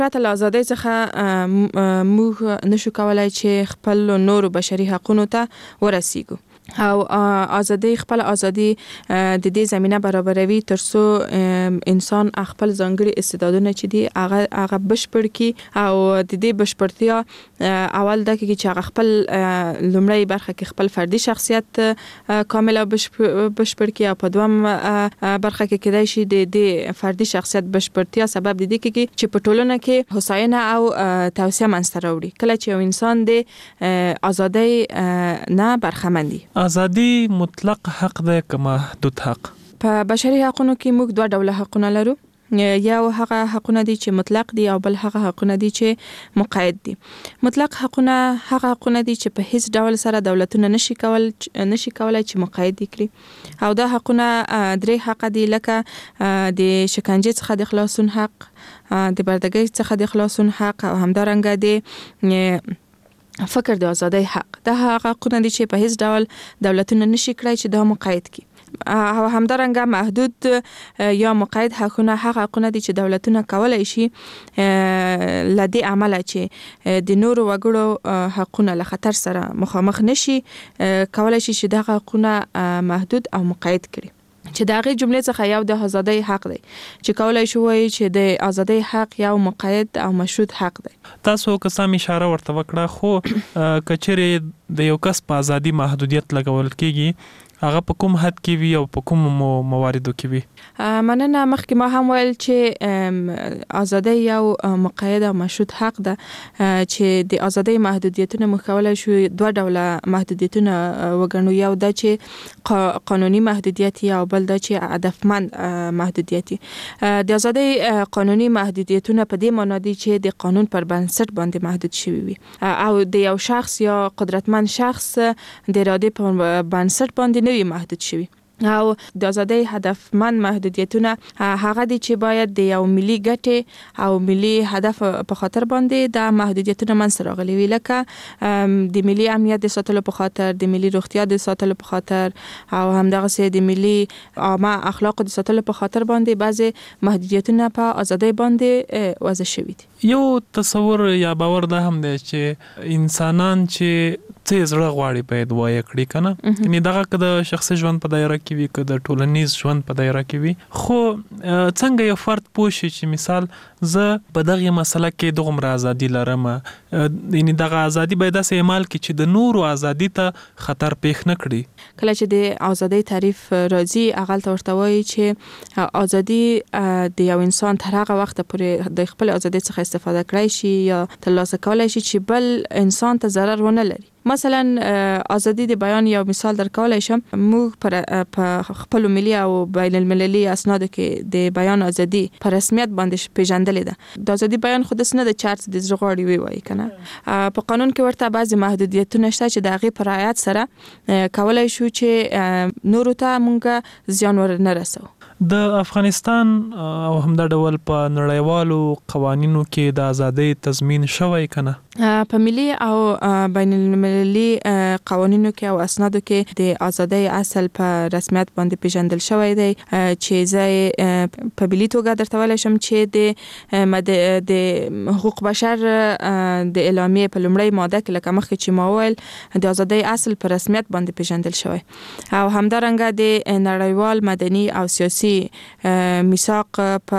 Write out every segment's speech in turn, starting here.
پرته له ازادۍ څخه موږ نشو کولای چې خپل نورو بشري حقوقو ته ورسیږو او خپل ازادي د دې زمينه برابروي ترڅو انسان خپل ځانګړي استعدادونه چې دي هغه بشپړ کی او د دې بشپړتیا اول د کې چې خپل لومړی برخه کې خپل فردي شخصیت کامل او بشپړ کی او په دوام برخه کې کېدای شي د دې فردي شخصیت بشپړتیا سبب د دې کې چې په ټولنه کې حسینه او توسعه منځته راوړي کله چې یو انسان د ازادۍ نه برخمندي. ازادي مطلق حق دی که محدود حق؟ په بشري حقوقو کې موږ دوه ډوله حقونه لرو. یو هغه حقونه دي چې مطلق دي او بل هغه حقونه دي چې مقید دي. مطلق حقونه هغه حقونه دي چې په هیڅ ډول سره دولتونه نشي کولای چې مقید کړي او دا حقونه درې حق دي لکه د شکنجې څخه د خلاصون حق، د بردګۍ څخه د خلاصون حق او همدارنګه د فکر د ازادۍ حق. دا هغه حقونه دي چې په هیڅ ډول دولتونه نشي کړای چې دا مقید کړي او همدارنګه محدود یا مقید حقونه هغه حقونه دي چې دولتونه کولای شي لدی عمله چې د نورو وګړو حقونه له خطر سره مخامخ نشي کولای شي چې دغه حقونه محدود او مقید کړي. چې دغه جملې څخه یو د ازادۍ حق دی چې کولای شو وایي چې د ازادۍ حق یو مقید او مشروط حق دی. تاسو که سم اشاره ورته وکړه خو کچېرې د یو کس په ازادي محدودیت لګول کېږي هغه په کوم حد کې وي او په کوم مواردو کې وي؟ مننه. مخکې ما هم ویل چې ازادۍ یو مقید او مشروط حق ده چې د ازادۍ محدودیتونه موږ کولای شو دوه ډوله محدودیتونه وګڼو. یو دا چې قانوني محدودیت او بل دا چې هدفمند محدودیت. د ازادۍ قانوني محدودیتونه په دې معنی دي چې د قانون پر بنسټ باندې محدود شوي وي او د یو شخص یا قدرتمند شخص د ارادې په بنسټ باندې وي محدود شوي. او د ازادۍ هدفمند محدودیتونه هغه دي چې باید د یو ملي ګټې او ملي هدف په خاطر باندې د محدودیتونه منځ راغلي وي لکه د ملي امنیت د ساتلو په خاطر، د ملي روغتیا د ساتلو په خاطر او همدغه سه د ملي عامه اخلاق د ساتلو په خاطر باندې بعضي محدودیتونه په ازادۍ باندې وضع شوي دي. یو تصور یا باور ده هم دی چې انسانان چې څه زړه غواړي باید وایي کړي کنه یعنی دغه که د شخصي ژوند په دایره کې وي که د ټولنیز ژوند په دایره کې وي خو څنګه یو فرد پوه شي چې مثال زه په دغه مسله کې دغومره ازادي لرم یعنی دغه ازادي باید داسې اعمال کړي چې د نورو ازادي ته خطر پیښ نه کړي. کله چې د ازادۍ تعریف راځي هغه ورته وایي چې ازادي د یو انسان تر هغه وخت پورې د خپل ازادۍ څخه استفاده کړای شي یا ترلاسه کولای شي چې بل انسان ته ضرر ونه لري. مثلا ازادي د بیان یو مثال درکولای شم. موږ په خپل ملي او بین المللي اسنادو کې د بیان ازادي په رسمیت باندې پیژندلې ده. د ازادي بیان خود نه د چارت د زغړی وی کنه په قانون کې ورته بعضي محدودیتونه شته چې د هغه پر رعایت سره کولای شو چې نورو ته مونږه زیان ورنه رسو. د افغانستان او همدا ډول په نړیوالو قوانینو کې د ازادۍ تضمین شوی کنه؟ په ملي او بین المللي قوانینو کې او اسنادو کې د ازادۍ اصل په رسمیت باندې پیژندل شوی دی چې زه په ملي توګه درته ویل شم چې د حقوق بشر د اعلامیه په لومړی ماده کې لکه مخکې چې ما ویل د ازادۍ اصل په رسمیت باندې پیژندل شوی او همدارنګه د نړیوال مدني او سیاسي میثاق په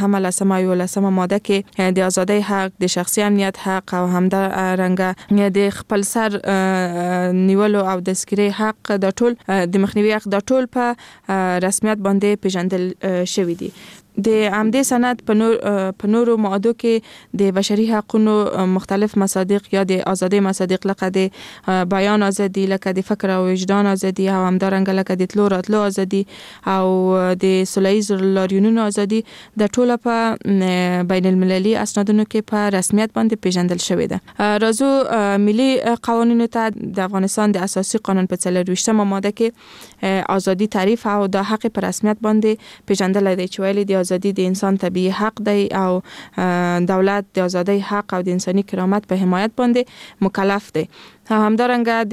9 ماده کې د ازادۍ حق، د شخصي امنیت حق او همدارنګه د خپل سر نیولو او د سکري حق د ټول د مخنیوي حق د ټول په رسمیت باندې پیژندل شوی دی. د عمدي سند په نورو ماده کې د بشري حقوقو مختلف مصادیق یا د ازادي مصادیق لکه د بیان ازادي، لکه د فکر او وجدان ازادي او همدارنګه لکه د تلو راتلو ازادي او د سوله‌ییز لاریونونو ازادي د ټوله په بین المللي اسنادونو کې په رسمیت باندې پیژندل شوی ده. راځو ملي قوانینو ته. د افغانستان د اساسي قانون په 23مه ماده کې ازادي تعریف او د حق پر رسمیت باندې پیژندل دی چې ویلي د ازادي د انسان طبيعي حق دی او دولت د ازادۍ حق او د انساني کرامت په حمایت باندې مکلف دی. همدارنګه د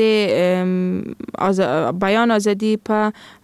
بیان ازادي په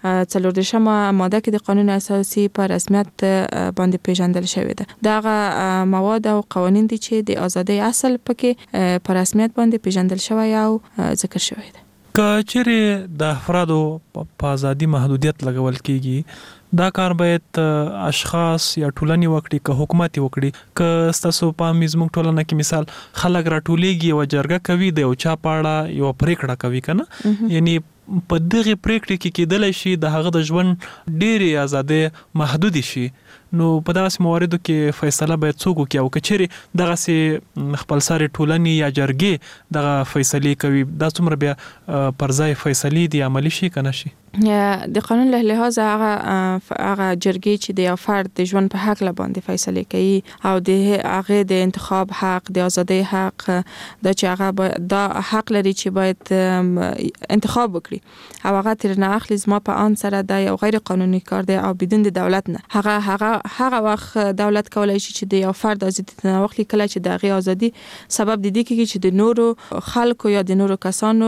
14مه ماده کې د قانون اساسي په رسمیت باندې پیژندل شوی ده. دغه مواد او قوانین دي چې د ازادۍ اصل پکې په رسمیت باندې پیژندل شوی او ذکر شوی ده. که چیرې د افرادو په ازادي محدودیت لګول کیږي، دا کار باید اشخاص یا ټولنې وکړي که حکومت وکړي. که ستاسو په زموږ ټولنه کې مثال خلک راټولیږي او جرګه کوي د یو چا په اړه یو پریکړه کوي کنه، یعنی په دغه پریکړې کې کېدلی شي د هغه د ژوند ډېرې ازادۍ محدود شي، نو په داسې مواردو کې فیصله باید څوک وکړي او که چیرې دغسې خپلسرې ټولنې یا جرګې دغه فیصلې کوي، دا څومره بیا پر ځای فیصلې دي عملي شي که نه شي؟ د قانون له لحاظ هغه جرګې چې د یو فرد د ژوند په حق باندې فیصله کوي او د هغه د انتخاب حق، د ازادۍ حق، دا چې هغه دا حق لري چې باید انتخاب وکړي او هغه تر نه اخلي زما په ان سره دا یو غیر قانوني کار دی او بدون د دولت نه. هغه وخت دولت کولای شي چې د یو فرد ازادي نه واخلي کله چې د هغه ازادي سبب د دې کېږي چې د نورو خلکو یا د نورو کسانو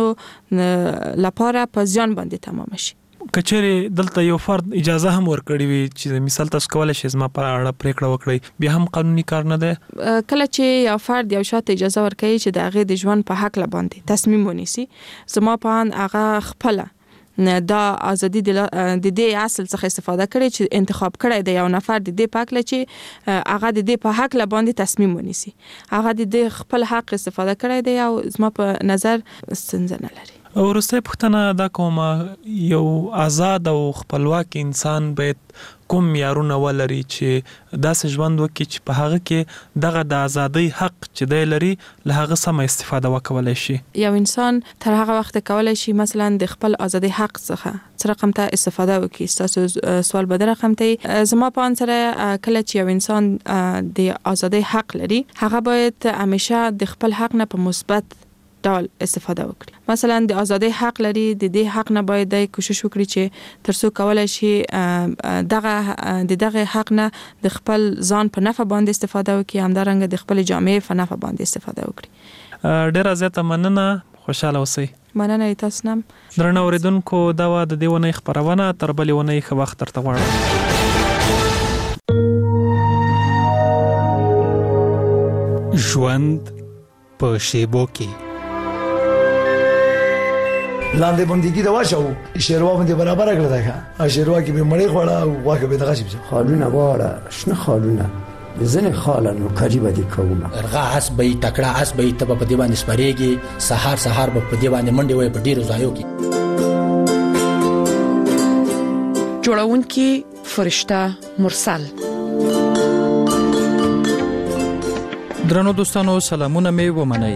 لپاره په ځان باندې تمام شي. کچېرې دلته یو فرد اجازه هم ورکړي وي چې مثال تاسو کولای شئ زما پر اړه پریکړه وکړئ، بیا هم قانوني کار نه دی؟ کله چې یو فرد یو شاته اجازه ورکړي چې د هغه د ژوند په حق باندې تصمیم ونیسي، زما په ان هغه خپل دا ازادي د دې اصل څخه استفاده کړي چې انتخاب کړي د یو نفر د دې پاک لچې هغه د دې په حق باندې تصمیم ونیسي، هغه د دې خپل حق استفاده کړي دی او زما په نظر ستونزه نه لري. وروسته پوښتنه دا کوم، یو آزاد او خپلواک انسان باید کوم معیارونه ولري چې داسې ژوند وکړي چې په هغه کې دغه د ازادۍ حق چې دی لري له هغه سمه استفاده وکولای شي؟ یو انسان تر هغه وخت کولای شي مثلا د خپل ازادۍ حق څخه څه رقم ته استفاده وکړي. تاسو سوال به رقم ته زما په ان سره کله چې یو انسان د ازادۍ حق لري، هغه باید همیشه د خپل حق نه په مثبت ډول استفاده وکړي. مثلا د ازادۍ حق لري، د دې حق نه باید د کوشش وکړي چې ترڅو کولای شي دغه حق نه د خپل ځان په نفع باندې استفاده وکړي، همدارنګه د خپل جامعې په نفع باندې استفاده وکړي. ډیره زیاته مننه، خوشاله اوسئ. مننه تاسو نم. درنو اوریدونکو، دا و د دې ونې خبرونه، تر بلې ونې ښه وخت درته غواړم. ژوند په شیبو کې لاندې بندګي د واښو شیروا باندې برابر کړل دا شیروا کې به مړې خوړه او واکه به دغه شي خالونه واړه شنه خالونه ځنه خالانو قریبه دي کومه ارغا اس به تکړه اس به ته په دې باندې سپریږي، سحر به په دې باندې منډي وي په ډیرو ځایو کې. جوړونکي فرشته مرسل. درنو دوستانو، سلامونه مې ومنئ.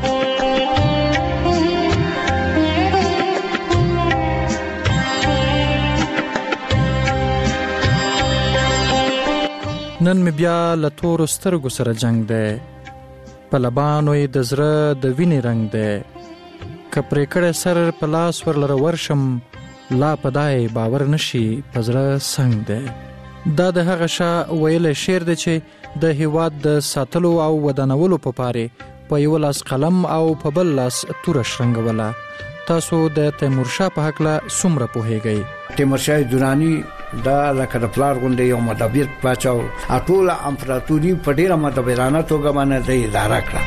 نن مې بیا له تورو سترګو سره جنگ دی، په لبانو یې د زړه د وینې رنگ دی، که پرې کړی سر په لاس ورلره ورشم، لا په دای باور نشي په زړه سنگ دی. دا د هغه شا ویلی شعر دی چې د هیواد د ساتلو او ودانولو په پاره په یو لاس قلم او په بل لاس توره شرنګوله. تاسو د تیمورشاه په هکله څومره پوهیږئ؟ تیمورشاه درانی دا لکه د پلار غونډې یو مدبر پاچا ټوله امپراتوري په ډیره مدبرانه توګه باندې د اداره کړه.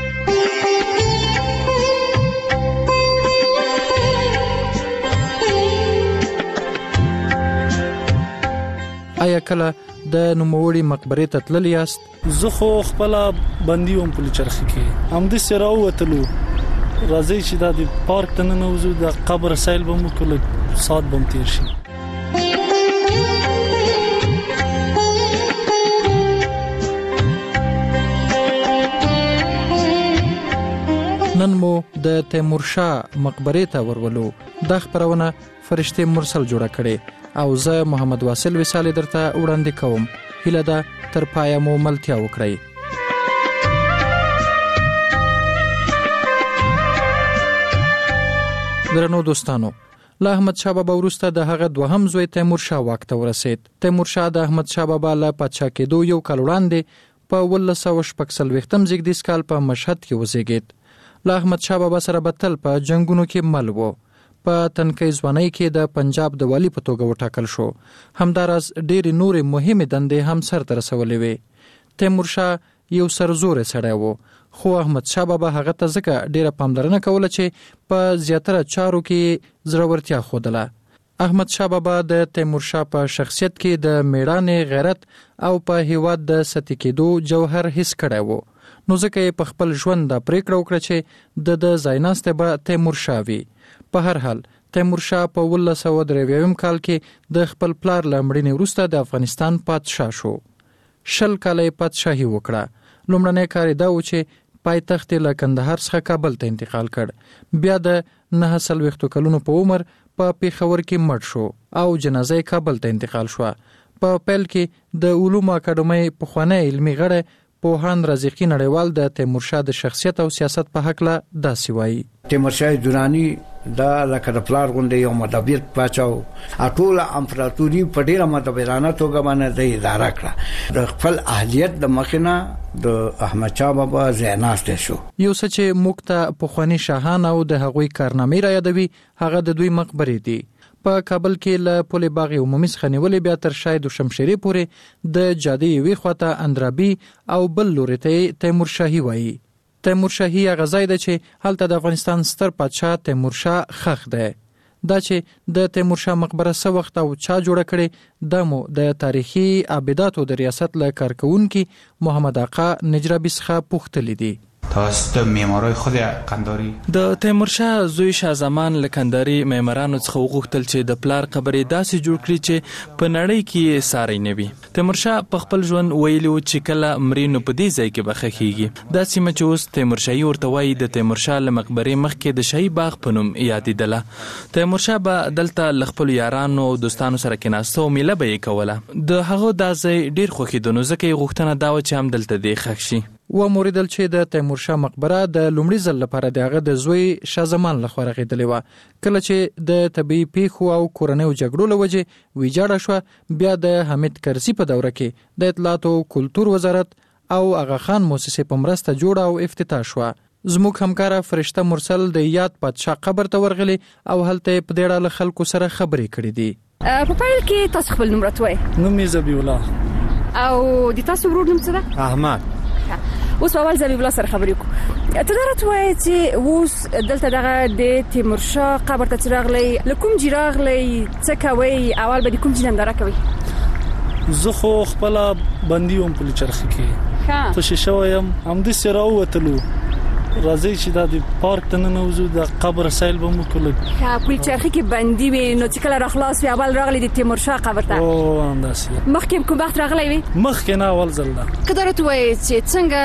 آیا کله د نوموړي مقبرې ته تللی یاست؟ زه خو خپل بندي وم په چرخي کې، همدې سره وتلو راځي چې د پارک ته ننوځو، د قبر سیل به مو کله سات بم تیر شي. نن مو د تیمورشاه مقبرې ته ورولو. دا خبرونه فرشته مرسل جوړه کړي او زه محمد واصل وصالي درته وړاندې کوم. هیله ده تر پایه مو ملتیا وکړئ. درنو دوستانو، له احمد شاه بابا وروسته د هغه دوهم زوی تیمور شاه واک ته ورسید. تیمور شاه د احمد شاه بابا له پادشاه کېدو یو کال وړاندې په 1946 زیږدیز کال په مشهد کې وزیږید. له احمد شاه بابا سره به تل په جنگونو کې مل و. په تنکۍ ځوانۍ کې د پنجاب د والی په توګه وټاکل شو. همداراز ډېرې نورې مهمې دندې هم سرته رسولې وې. تیمور شاه یو سرزوری سړی و، خو احمد شاه بابا هغه ته ځکه ډېره پاملرنه کوله چې په زیاتره چارو کې زړورتیا ښودله. احمد شاه بابا د تیمور شاه په شخصیت کې د میړانې، غیرت او په هیواد د سطحي کېدو جوهر حس کړی و. نو ځکه یې په خپل ژوند دا پریکړه وکړه چې د ځایناستې به تیمور شاه وي. په هر حال تیمور شاه په 1993 کال کې د خپل پلار له مړینې وروسته د افغانستان پادشاه شو. 10 کاله یې پادشاهي وکړه. لومړنی کار یې دا و چې پایتخت له کندهار څخه کابل ته انتقال کړ. بیا د 49 کلونو په عمر په پیښور کې مړ شو او جنازه یې کابل ته انتقال شو. په پیل کې د علومو اکاډمۍ پخوانی علمي غړی پوهاند رازقي نړیوال د تیمور شاه د شخصیت او سیاست په هکله داسې وایي. تیمور شاه درانی دا لکه د پلار غونډې یو مدبر پاچاو، ټول امپراتوري په ډیره مدبرانه توګه باندې د اداره کړه. د خپل اهلیت د مخینه د احمد شاه بابا ځایناسته شو. یو څه چې موږ ته پخوانی شاهان او د هغوی کارنامې را یادوي هغه د دوی مقبرې دي. په کابل کې له پل باغ عمومي څخه نیولې بیا تر شاهد شمشیري پورې د جادې یوې خواته اندرابي او بل لوري ته تیمور شاهي وایي. تیمور شاهي هغه ځای دی چې هلته د افغانستان ستر پادشاه تیمور شاه ښخ دی. دا چې د تیمور شاه مقبره څه وخت او چا جوړه کړې دا مو د تاریخي ابداتو د ریاست له کارکونکي محمد آقا نجرابي څخه پوښتلي دي. توسط معمارای خود قنداری د تیمور شاه زوی شاه زمان له قنداری معمارانو څخه وغوښتل چې د پلار قبرې داسې جوړ کړي چې په نړۍ کې ساری نه وي. تیمور شاه په خپل ژوند ویلي و چې کله مرینو په دې ځای کې به ښخیږي. دا سیمه چې اوس تیمور شاهي ورته وایي د تیمور شاه له مقبرې مخکې د شاهي باغ په نوم یادېدله. تیمور شاه به دلته له خپلو یارانو او دوستانو سره کېناسته او میله به یې کوله. د هغه دا ځای ډېر خوښېده نو ځکه یې غوښتنه دا وه چې هم دلته دې ښخ شي. وموریدل چې د تیمور شاه مقبره د لومړي ځل لپاره د هغه د زوی شاه زمان لخوا رغېدلې وه. کله چې د طبیعي پیښو او کورنیو جګړو له وجې ویجاړه شوه، بیا د حمید کرزي په دوره کې د اطلاعاتو کلتور وزارت او آغا خان موسسې په مرسته جوړه او افتتاح شوه. زموږ همکاره فرشته مرسل د یاد پادشاه قبر ته ورغلی او هلته په دې اړه له خلکو سره خبرې کړې دي. په پیل کې تاسو خپل نوم راته وایئ؟ نوم یې ذبیح الله. او د تاسو ورور نوم څه ده؟ احمد. اوس اول ذبیح الله سره خبرې کوو. ته دا راته وایې چې اوس دلته دغه د تیمور شاه قبر ته چې راغلی، له کوم ځای راغلی، څه کوئ؟ اول به د کوم ځای ننداره کوئ؟ زه خو خپله بندي وم په چرخي کې، تشې شوی یم. همداسې راووتلو، راځئ چې دا د پارک ته ننوځو، د قبر سیل به مو وکړو. پل چرخي کې بندي وې نو چې کله راخلاص وې اول راغلی د تیمور شاه قبر ته؟ او همداسې. مخکې کوم وخت راغلی وې؟ مخکې نه، اول ځل ده. که دا راته وایې چې څنګه